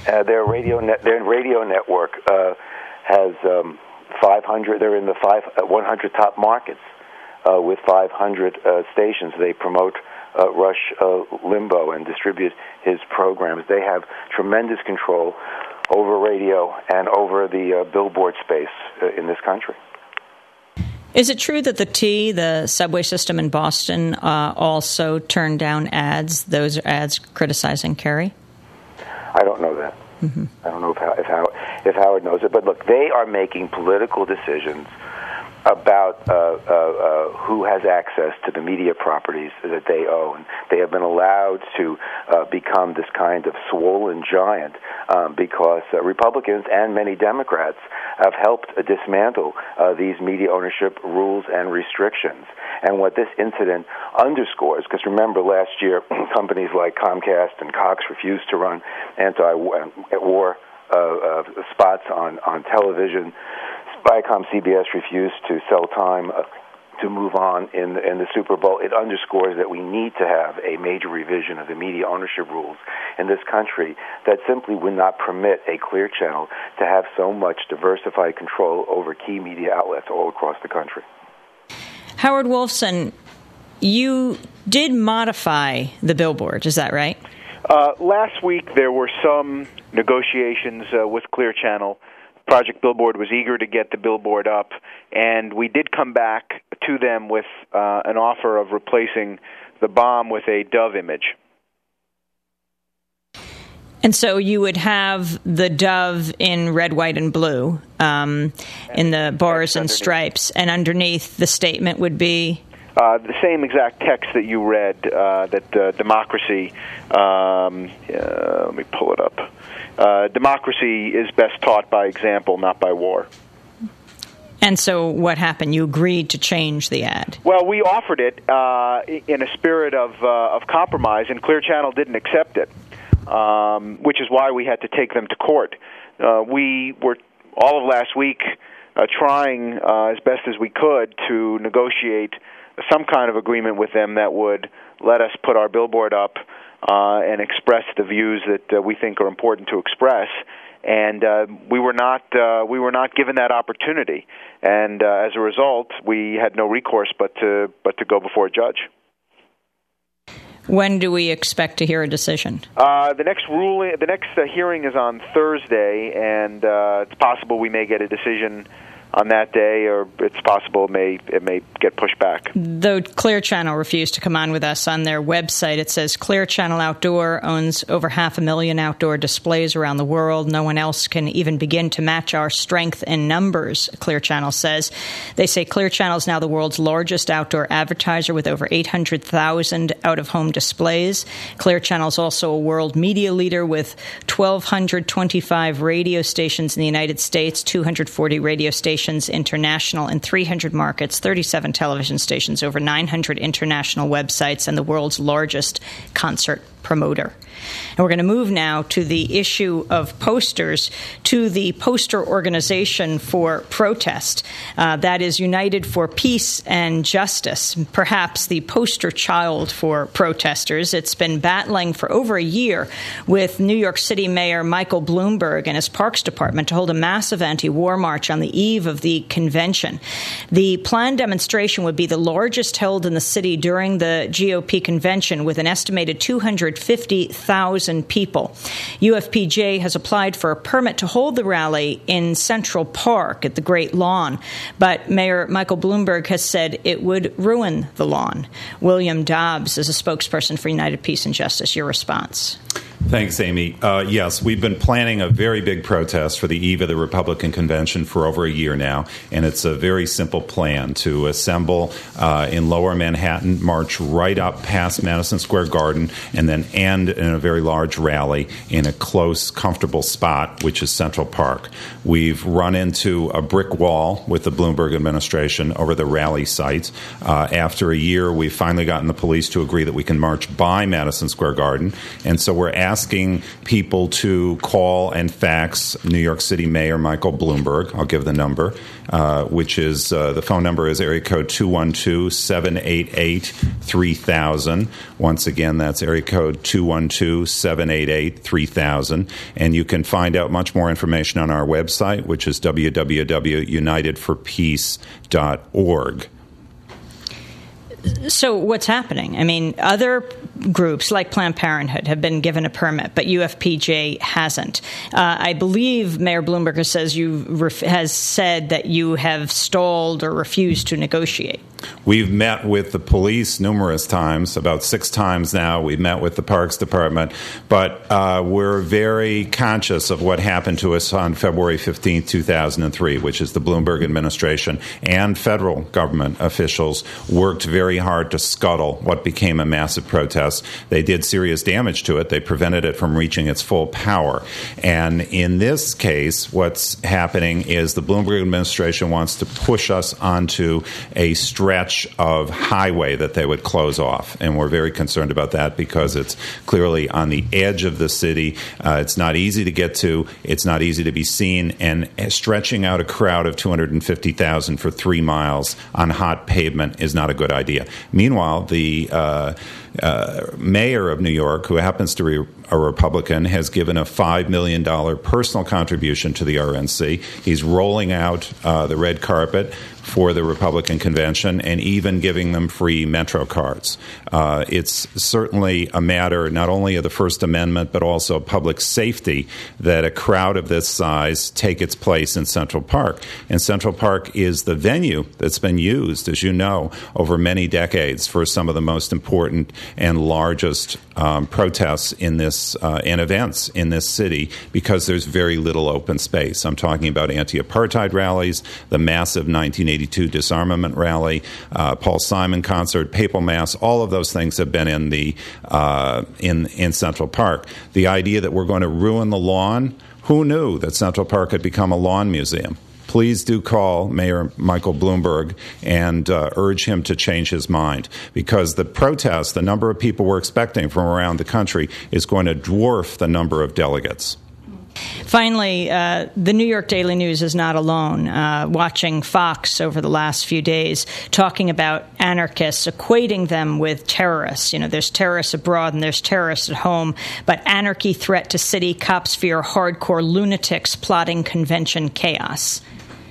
I: Uh, their radio net, their radio network uh, has um, five hundred. They're in the five, uh, one hundred top markets uh, with five hundred uh, stations. They promote uh, Rush uh, Limbaugh and distribute his programs. They have tremendous control over radio and over the uh, billboard space uh, in this country.
A: Is it true that the T, the subway system in Boston, uh, also turned down ads, those ads criticizing Kerry?
I: I don't know that. Mm-hmm. I don't know if, if, Howard, if Howard knows it. But look, they are making political decisions about uh, uh, uh, who has access to the media properties that they own. They have been allowed to uh, become this kind of swollen giant um, because uh, Republicans and many Democrats have helped uh, dismantle uh, these media ownership rules and restrictions. And what this incident underscores, because remember last year companies like Comcast and Cox refused to run anti-war uh, uh, spots on, on television. Viacom C B S refused to sell time uh, to move on in the, in the Super Bowl. It underscores that we need to have a major revision of the media ownership rules in this country that simply would not permit a Clear Channel to have so much diversified control over key media outlets all across the country.
A: Howard Wolfson, you did modify the billboard, is that right?
H: Uh, last week there were some negotiations uh, with Clear Channel. Project Billboard was eager to get the billboard up, and we did come back to them with uh, an offer of replacing the bomb with a dove image.
A: And so you would have the dove in red, white, and blue um, in the bars and stripes, and underneath the statement would be?
H: Uh, the same exact text that you read, uh, that uh, democracy, um, uh, let me pull it up. Uh, democracy is best taught by example, not by war.
A: And so what happened? You agreed to change the ad?
H: Well, we offered it uh, in a spirit of, uh, of compromise, and Clear Channel didn't accept it, um, which is why we had to take them to court. Uh, we were, all of last week, uh, trying uh, as best as we could to negotiate some kind of agreement with them that would let us put our billboard up uh, and express the views that uh, we think are important to express. And uh, we were not uh, we were not given that opportunity, and uh, as a result, we had no recourse but to but to go before a judge.
A: When do we expect to hear a decision?
H: Uh, the next ruling, the next uh, hearing is on Thursday, and uh, it's possible we may get a decision on that day, or it's possible it may it may get pushed back.
A: Though Clear Channel refused to come on with us, on their website it says Clear Channel Outdoor owns over half a million outdoor displays around the world. No one else can even begin to match our strength in numbers, Clear Channel says. They say Clear Channel is now the world's largest outdoor advertiser with over eight hundred thousand out-of-home displays. Clear Channel is also a world media leader with one thousand two hundred twenty-five radio stations in the United States, two hundred forty radio stations international in three hundred markets, thirty-seven television stations, over nine hundred international websites, and the world's largest concert promoter. And we're going to move now to the issue of posters, to the poster organization for protest. Uh, that is United for Peace and Justice, perhaps the poster child for protesters. It's been battling for over a year with New York City Mayor Michael Bloomberg and his Parks Department to hold a massive anti-war march on the eve of the convention. The planned demonstration would be the largest held in the city during the G O P convention, with an estimated two hundred fifty thousand people. U F P J has applied for a permit to hold the rally in Central Park at the Great Lawn, but Mayor Michael Bloomberg has said it would ruin the lawn. William Dobbs is a spokesperson for United Peace and Justice. Your response?
C: Thanks, Amy. Uh, yes, we've been planning a very big protest for the eve of the Republican convention for over a year now, and it's a very simple plan to assemble uh, in Lower Manhattan, march right up past Madison Square Garden, and then end in a very large rally in a close, comfortable spot, which is Central Park. We've run into a brick wall with the Bloomberg administration over the rally site. Uh, after a year, we've finally gotten the police to agree that we can march by Madison Square Garden, and so we're asking people to call and fax New York City Mayor Michael Bloomberg. I'll give the number, uh, which is uh, the phone number is area code two one two, seven eight eight, three thousand. Once again, that's area code two one two, seven eight eight, three thousand. And you can find out much more information on our website, which is w w w dot united for peace dot org.
A: So what's happening? I mean, other groups like Planned Parenthood have been given a permit, but U F P J hasn't. Uh, I believe Mayor Bloomberg says you ref- has said that you have stalled or refused to negotiate.
C: We've met with the police numerous times, about six times now. We've met with the Parks Department, but uh, we're very conscious of what happened to us on February fifteenth, two thousand three, which is the Bloomberg administration and federal government officials worked very hard to scuttle what became a massive protest. They did serious damage to it. They prevented it from reaching its full power. And in this case, what's happening is the Bloomberg administration wants to push us onto a stretch of highway that they would close off. And we're very concerned about that because it's clearly on the edge of the city. Uh, it's not easy to get to. It's not easy to be seen. And stretching out a crowd of two hundred fifty thousand for three miles on hot pavement is not a good idea. Meanwhile, the uh, uh, mayor of New York, who happens to be a Republican, has given a five million dollars personal contribution to the R N C. He's rolling out uh, the red carpet for the Republican convention and even giving them free Metro cards. Uh, it's certainly a matter not only of the First Amendment but also public safety that a crowd of this size take its place in Central Park. And Central Park is the venue that's been used, as you know, over many decades for some of the most important and largest um, protests in this uh, and events in this city because there's very little open space. I'm talking about anti-apartheid rallies, the massive nineteen eighty-two disarmament rally, uh, Paul Simon concert, Papal Mass. All of those things have been in the uh, in in Central Park. The idea that we're going to ruin the lawn, who knew that Central Park had become a lawn museum? Please do call Mayor Michael Bloomberg and uh, urge him to change his mind because the protest, the number of people we're expecting from around the country, is going to dwarf the number of delegates.
A: Finally, uh, the New York Daily News is not alone. Uh, watching Fox over the last few days, talking about anarchists, equating them with terrorists. You know, there's terrorists abroad and there's terrorists at home, but anarchy threat to city, cops fear hardcore lunatics plotting convention chaos.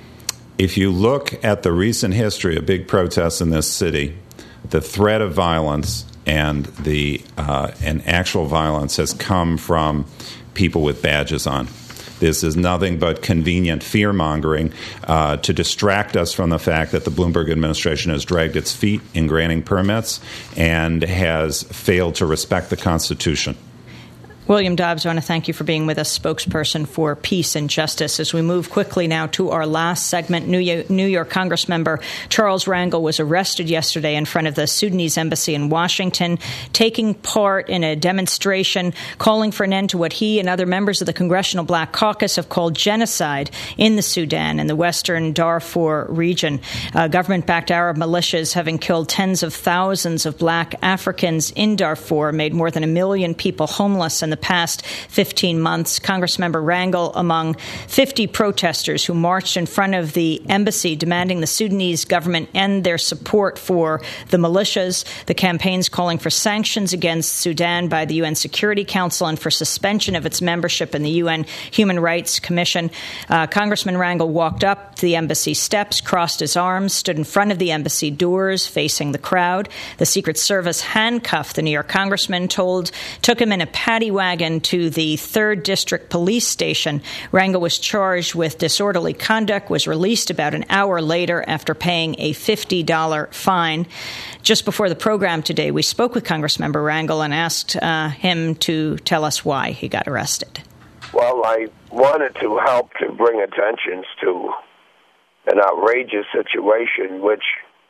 C: If you look at the recent history of big protests in this city, the threat of violence and the uh, and actual violence has come from people with badges on. This is nothing but convenient fear-mongering uh, to distract us from the fact that the Bloomberg administration has dragged its feet in granting permits and has failed to respect the Constitution.
A: William Dobbs, I want to thank you for being with us, spokesperson for Peace and Justice. As we move quickly now to our last segment, New York, New York Congressmember Charles Rangel was arrested yesterday in front of the Sudanese embassy in Washington, taking part in a demonstration calling for an end to what he and other members of the Congressional Black Caucus have called genocide in the Sudan and the western Darfur region. Uh, government-backed Arab militias having killed tens of thousands of black Africans in Darfur, made more than a million people homeless in the past fifteen months. Congressmember Rangel among fifty protesters who marched in front of the embassy demanding the Sudanese government end their support for the militias. The campaign's calling for sanctions against Sudan by the U N Security Council and for suspension of its membership in the U N Human Rights Commission. Uh, Congressman Rangel walked up the embassy steps, crossed his arms, stood in front of the embassy doors facing the crowd. The Secret Service handcuffed the New York congressman, told, took him in a paddy wagon to the third District Police Station. Rangel was charged with disorderly conduct, was released about an hour later after paying a fifty dollars fine. Just before the program today, we spoke with Congressmember Rangel and asked uh, him to tell us why he got arrested.
D: Well, I wanted to help to bring attention to an outrageous situation which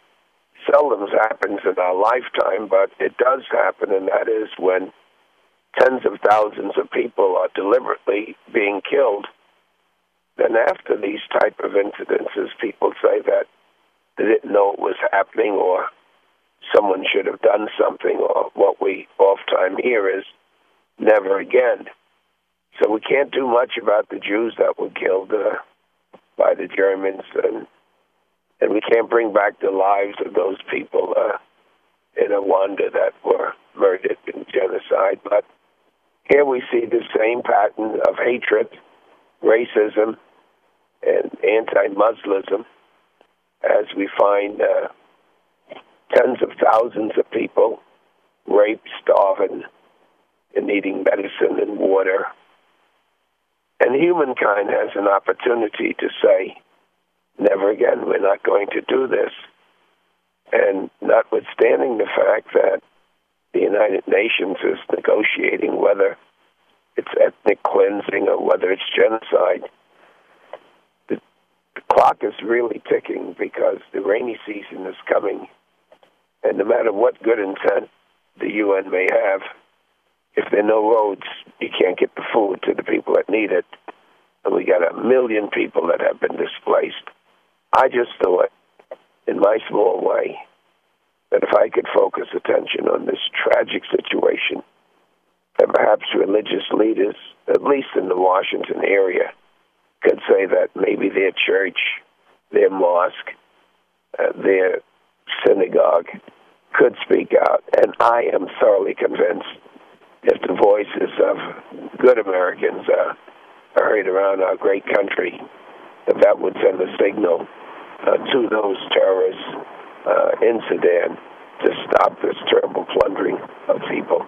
D: seldom happens in our lifetime, but it does happen, and that is when tens of thousands of people are deliberately being killed. Then after these type of incidences, people say that they didn't know it was happening or someone should have done something, or what we oft-time hear is never again. So we can't do much about the Jews that were killed uh, by the Germans, and and we can't bring back the lives of those people uh, in Rwanda that were murdered in genocide. But here we see the same pattern of hatred, racism, and anti-Muslim as we find uh, tens of thousands of people raped, starving, and needing medicine and water. And humankind has an opportunity to say, never again, we're not going to do this. And notwithstanding the fact that the United Nations is negotiating whether it's ethnic cleansing or whether it's genocide, the, the clock is really ticking because the rainy season is coming. And no matter what good intent the U N may have, if there are no roads, you can't get the food to the people that need it. And we got a million people that have been displaced. I just thought, in my small way, that if I could focus attention on this tragic situation, that perhaps religious leaders, at least in the Washington area, could say that maybe their church, their mosque, uh, their synagogue could speak out. And I am thoroughly convinced if the voices of good Americans uh, are heard around our great country, that that would send a signal uh, to those terrorists uh, in Sudan to stop this terrible plundering of people.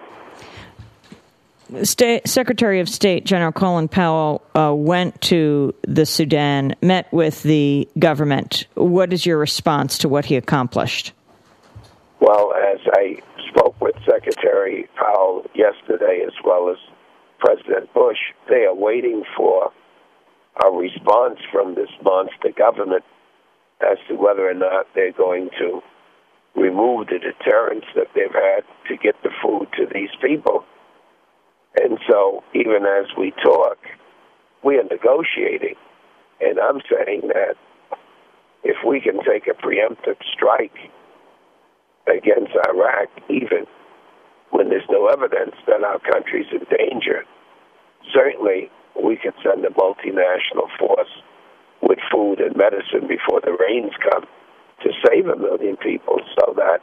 A: State, Secretary of State General Colin Powell uh, went to the Sudan, met with the government. What is your response to what he accomplished? Well,
D: as I spoke with Secretary Powell yesterday, as well as President Bush, they are waiting for a response from this monster government as to whether or not they're going to remove the deterrence that they've had to get the food to these people. And so, even as we talk, we are negotiating. And I'm saying that if we can take a preemptive strike against Iraq, even when there's no evidence that our country's in danger, certainly we can send a multinational force with food and medicine before the rains come to save a million people, so that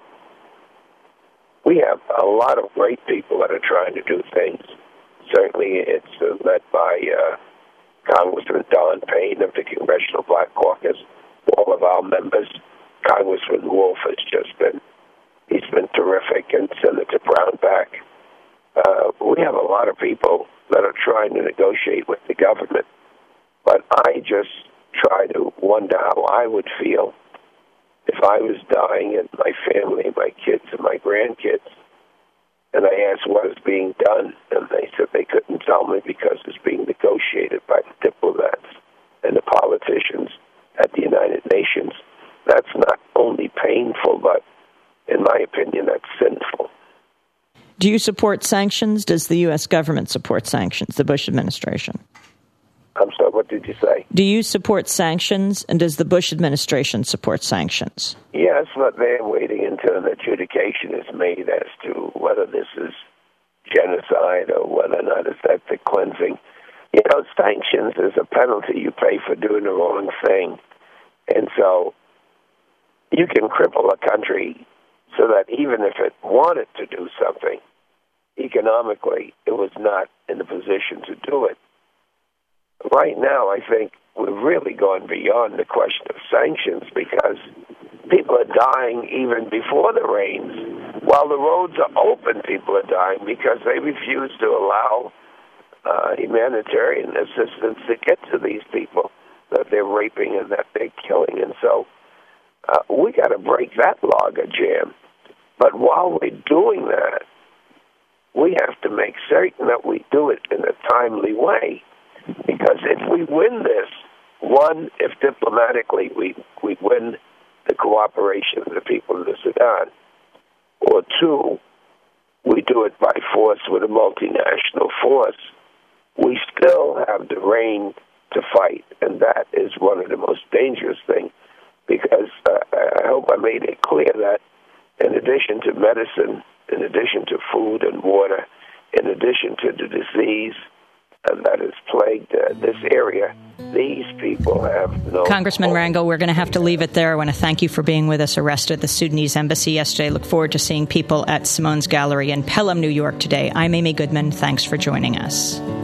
D: we have a lot of great people that are trying to do things. Certainly it's uh, led by uh, Congressman Don Payne of the Congressional Black Caucus, all of our members. Congressman Wolf has just been, he's been terrific, and Senator Brownback. Uh, we have a lot of people that are trying to negotiate with the government, but I just try to wonder how I would feel if I was dying and my family, my kids, and my grandkids, and I asked what is being done, and they said they couldn't tell me because it's being negotiated by the diplomats and the politicians at the United Nations. That's not only painful, but in my opinion, that's sinful.
A: Do you support sanctions? Does the U S government support sanctions, the Bush administration?
D: I'm sorry, what did you say?
A: Do you support sanctions, and does the Bush administration support sanctions?
D: Yes, but they're waiting until an adjudication is made as to whether this is genocide or whether or not it's ethnic cleansing. You know, sanctions is a penalty you pay for doing the wrong thing. And so you can cripple a country so that even if it wanted to do something, economically, it was not in a position to do it. Right now, I think we're really going beyond the question of sanctions because people are dying even before the rains. While the roads are open, people are dying because they refuse to allow uh, humanitarian assistance to get to these people that they're raping and that they're killing. And so uh, we got to break that logjam. But while we're doing that, we have to make certain that we do it in a timely way. Because if we win this, one, if diplomatically we, we win the cooperation of the people of the Sudan, or two, we do it by force with a multinational force, we still have the reign to fight. And that is one of the most dangerous things, because uh, I hope I made it clear that in addition to medicine, in addition to food and water, in addition to the disease and that has plagued uh, this area, these people have no...
A: Congressman
D: hope.
A: Rangel, we're going to have to leave it there. I want to thank you for being with us. Arrested at the Sudanese embassy yesterday. Look forward to seeing people at Simone's Gallery in Pelham, New York today. I'm Amy Goodman. Thanks for joining us.